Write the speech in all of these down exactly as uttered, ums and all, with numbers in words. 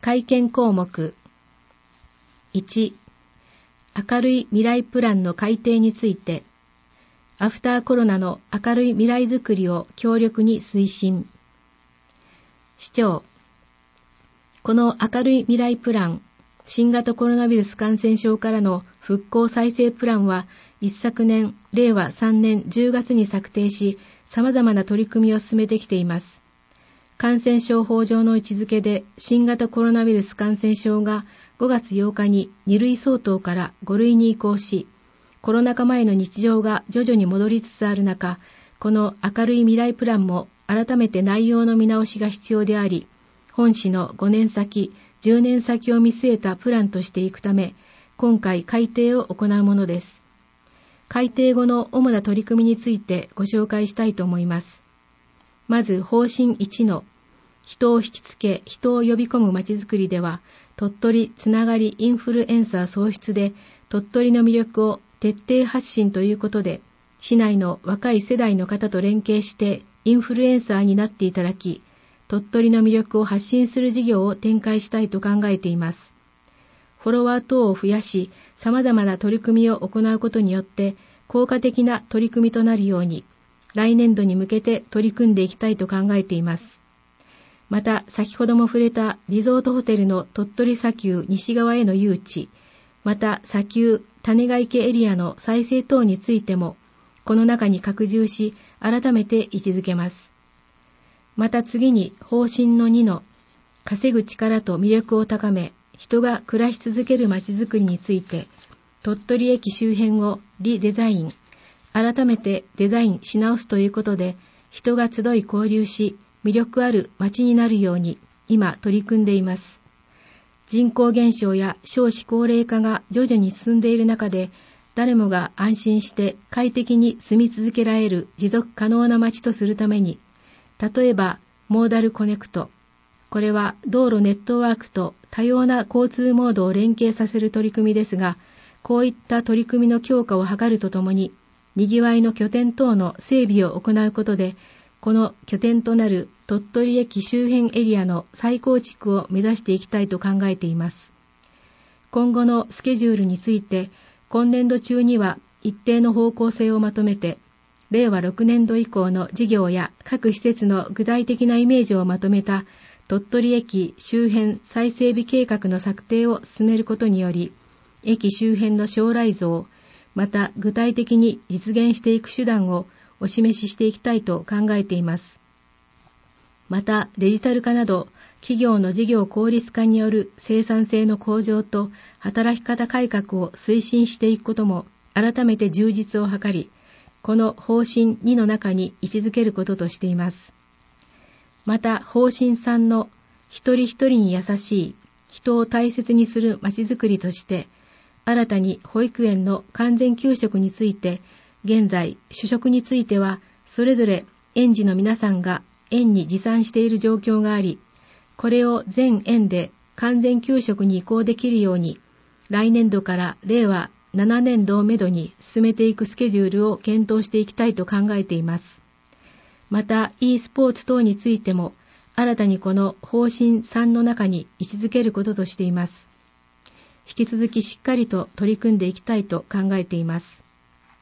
会見項目。いち、明るい未来プランの改定について、アフターコロナの明るい未来づくりを強力に推進。市長、この明るい未来プラン、新型コロナウイルス感染症からの復興再生プランは、一昨年、れいわさんねんじゅうがつに策定し、様々な取り組みを進めてきています。感染症法上の位置づけで、新型コロナウイルス感染症がごがつようかににるい相当からごるいに移行し、コロナ禍前の日常が徐々に戻りつつある中、この明るい未来プランも改めて内容の見直しが必要であり、本市のごねんさき、じゅうねんさきを見据えたプランとしていくため、今回改定を行うものです。改定後の主な取り組みについてご紹介したいと思います。まず方針いちの人を引きつけ、人を呼び込むまちづくりでは、鳥取つながりインフルエンサー創出で鳥取の魅力を徹底発信ということで、市内の若い世代の方と連携してインフルエンサーになっていただき、鳥取の魅力を発信する事業を展開したいと考えています。フォロワー等を増やし、様々な取り組みを行うことによって、効果的な取り組みとなるように、来年度に向けて取り組んでいきたいと考えています。また、先ほども触れたリゾートホテルの鳥取砂丘西側への誘致、また砂丘種ヶ池エリアの再生等についても、この中に拡充し、改めて位置づけます。また次に方針のにの稼ぐ力と魅力を高め、人が暮らし続けるまちづくりについて、鳥取駅周辺をリデザイン、改めてデザインし直すということで、人が集い交流し、魅力ある街になるように今取り組んでいます。人口減少や少子高齢化が徐々に進んでいる中で、誰もが安心して快適に住み続けられる持続可能な街とするために、例えばモーダルコネクト、これは道路ネットワークと多様な交通モードを連携させる取り組みですが、こういった取り組みの強化を図るとともに、にぎわいの拠点等の整備を行うことで、この拠点となる鳥取駅周辺エリアの再構築を目指していきたいと考えています。今後のスケジュールについて、今年度中には一定の方向性をまとめて、れいわろくねんど以降の事業や各施設の具体的なイメージをまとめた鳥取駅周辺再整備計画の策定を進めることにより、駅周辺の将来像、また具体的に実現していく手段をお示ししていきたいと考えています。またデジタル化など企業の事業効率化による生産性の向上と働き方改革を推進していくことも改めて充実を図り、この方針にの中に位置づけることとしています。また方針さんの一人一人に優しい、人を大切にするまちづくりとして、新たに保育園の完全給食について、現在主食についてはそれぞれ園児の皆さんが園に持参している状況があり、これを全園で完全給食に移行できるように、来年度かられいわななねんどをめどに進めていくスケジュールを検討していきたいと考えています。また e スポーツ等についても新たにこの方針さんの中に位置づけることとしています。引き続きしっかりと取り組んでいきたいと考えています。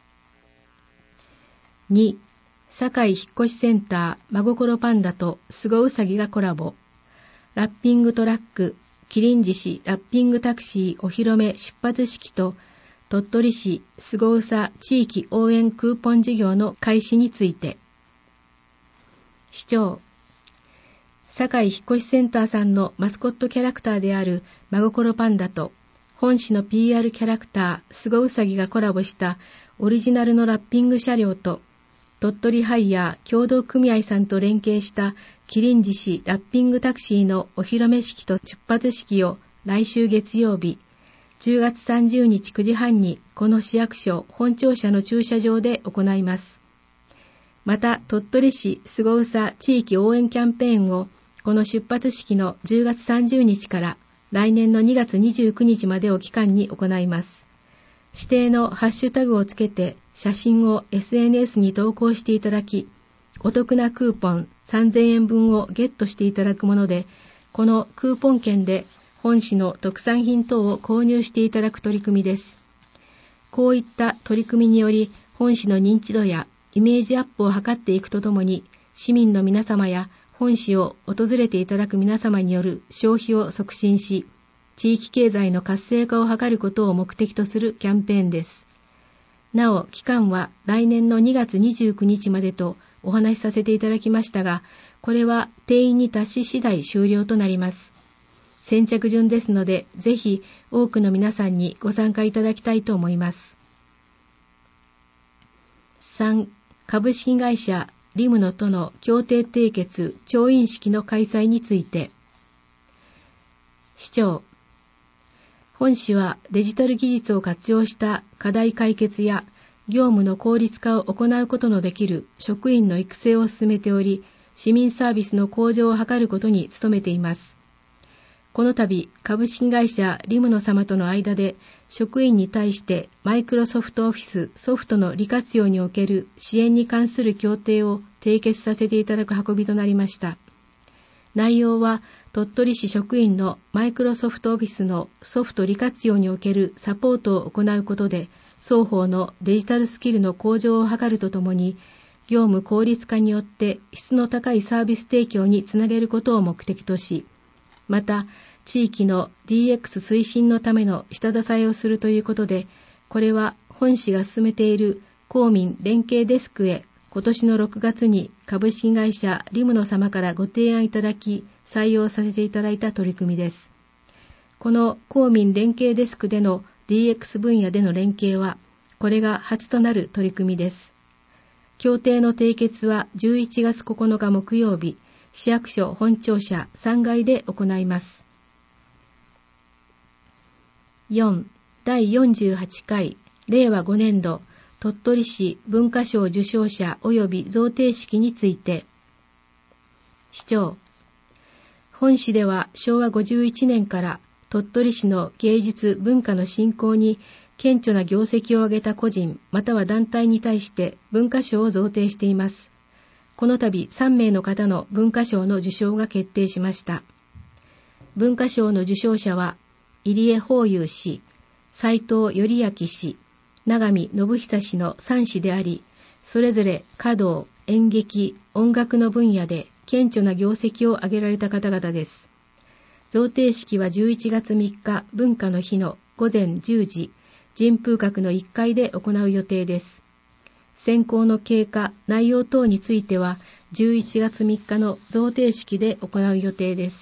に、堺引越センター真心パンダとすごうさぎがコラボ。ラッピングトラック、キリン獅子ラッピングタクシーお披露目出発式と鳥取市すごうさ地域応援クーポン事業の開始について。市長、堺引越センターさんのマスコットキャラクターである真心パンダと本市の ピーアール キャラクターすごうさぎがコラボしたオリジナルのラッピング車両と鳥取ハイヤー協同組合さんと連携したキリン獅子ラッピングタクシーのお披露目式と出発式を来週月曜日じゅうがつさんじゅうにちくじはんにこの市役所本庁舎の駐車場で行います。また鳥取市すごうさ地域応援キャンペーンをこの出発式のじゅうがつさんじゅうにちから来年のにがつにじゅうくにちまでを期間に行います。指定のハッシュタグをつけて写真を エスエヌエス に投稿していただき、お得なクーポンさんぜんえんぶんをゲットしていただくもので、 このクーポン券で本市の特産品等を購入していただく取り組みです。こういった取り組みにより、本市の認知度やイメージアップを図っていくとともに、市民の皆様や本市を訪れていただく皆様による消費を促進し、地域経済の活性化を図ることを目的とするキャンペーンです。なお、期間は来年のにがつにじゅうくにちまでとお話しさせていただきましたが、これは定員に達し次第終了となります。先着順ですので、ぜひ多くの皆さんにご参加いただきたいと思います。さん. 株式会社リムノとの協定締結調印式の開催について。市長、本市はデジタル技術を活用した課題解決や業務の効率化を行うことのできる職員の育成を進めており、市民サービスの向上を図ることに努めています。この度、株式会社リムノ様との間で、職員に対してマイクロソフトオフィスソフトの利活用における支援に関する協定を締結させていただく運びとなりました。内容は、鳥取市職員のマイクロソフトオフィスのソフト利活用におけるサポートを行うことで、双方のデジタルスキルの向上を図るとともに、業務効率化によって質の高いサービス提供につなげることを目的とし、また、地域の ディーエックス 推進のための下支えをするということで、これは本市が進めている公民連携デスクへ今年のろくがつに株式会社リムノ様からご提案いただき、採用させていただいた取り組みです。この公民連携デスクでの ディーエックス 分野での連携は、これが初となる取り組みです。協定の締結はじゅういちがつここのか木曜日、市役所本庁舎さんがいで行います。よん. だいよんじゅうはちかい令和ごねん度鳥取市文化賞受賞者及び贈呈式について。市長、本市ではしょうわごじゅういちねんから鳥取市の芸術文化の振興に顕著な業績を上げた個人または団体に対して文化賞を贈呈しています。この度さんめいの方の文化賞の受賞が決定しました。文化賞の受賞者は入江法雄氏、斉藤頼明氏、永見信久氏のさんしであり、それぞれ華道、演劇、音楽の分野で顕著な業績を上げられた方々です。贈呈式はじゅういちがつみっか文化の日のごぜんじゅうじ、神風閣のいっかいで行う予定です。選考の経過、内容等についてはじゅういちがつみっかの贈呈式で行う予定です。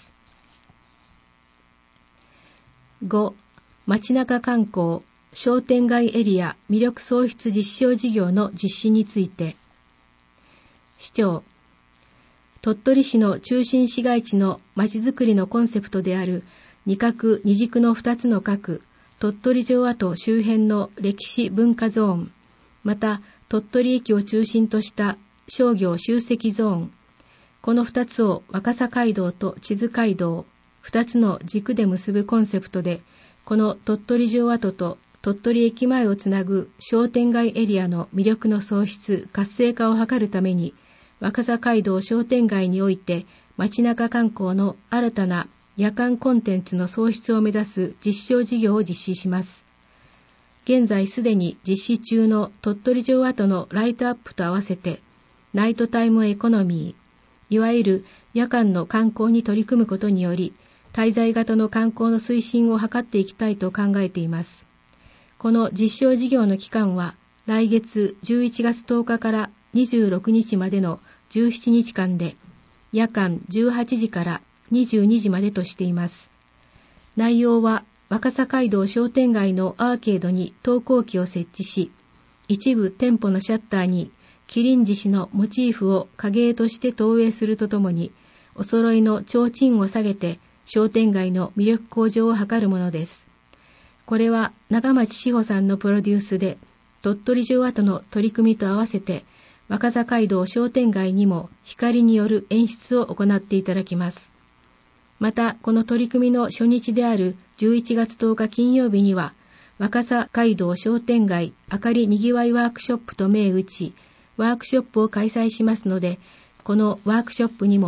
ご. 街中観光、商店街エリア魅力創出実証事業の実施について。市長、鳥取市の中心市街地のまちづくりのコンセプトである二角二軸の二つの角、鳥取城跡周辺の歴史文化ゾーン、また鳥取駅を中心とした商業集積ゾーン、この二つを若狭街道と智頭街道、二つの軸で結ぶコンセプトで、この鳥取城跡と鳥取駅前をつなぐ商店街エリアの魅力の創出、活性化を図るために、若狭街道商店街において街中観光の新たな夜間コンテンツの創出を目指す実証事業を実施します。現在すでに実施中の鳥取城跡のライトアップと合わせて、ナイトタイムエコノミー、いわゆる夜間の観光に取り組むことにより、滞在型の観光の推進を図っていきたいと考えています。この実証事業の期間は、来月じゅういちがつとおかからにじゅうろくにちまでのじゅうしちにちかんで、夜間じゅうはちじからにじゅうにじまでとしています。内容は、若狭街道商店街のアーケードに投光器を設置し、一部店舗のシャッターにキリン獅子のモチーフを影絵として投影するとともに、お揃いの提灯を下げて商店街の魅力向上を図るものです。これは長町志保さんのプロデュースで、鳥取城跡の取り組みと合わせて、若狭街道商店街にも光による演出を行っていただきます。また、この取り組みの初日であるじゅういちがつとおか金曜日には、若狭街道商店街あかりにぎわいワークショップと銘打ち、ワークショップを開催しますので、このワークショップにも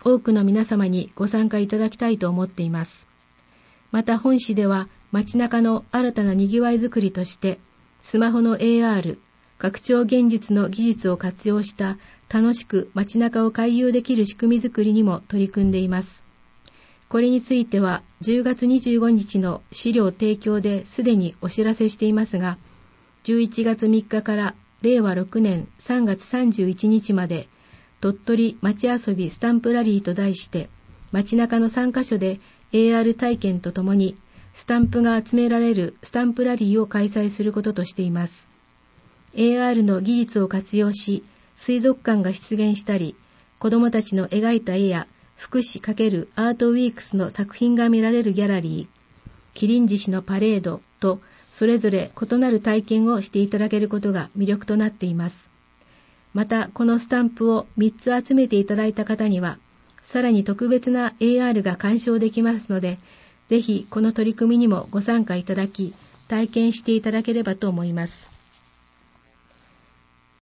多くの皆様にご参加いただきたいと思っています。また本市では街中の新たなにぎわいづくりとして、スマホの エーアール、拡張現実の技術を活用した楽しく街中を回遊できる仕組みづくりにも取り組んでいます。これについてはじゅうがつにじゅうごにちの資料提供ですでにお知らせしていますが、じゅういちがつみっかかられいわろくねんさんがつさんじゅういちにちまで鳥取街遊びスタンプラリーと題して街中のさんかしょで エーアール 体験とともにスタンプが集められるスタンプラリーを開催することとしています。エーアール の技術を活用し、水族館が出現したり、子どもたちの描いた絵や福祉×アートウィークスの作品が見られるギャラリー、キリン獅子のパレードと、それぞれ異なる体験をしていただけることが魅力となっています。また、このスタンプをみっつ集めていただいた方には、さらに特別な エーアール が鑑賞できますので、ぜひこの取り組みにもご参加いただき、体験していただければと思います。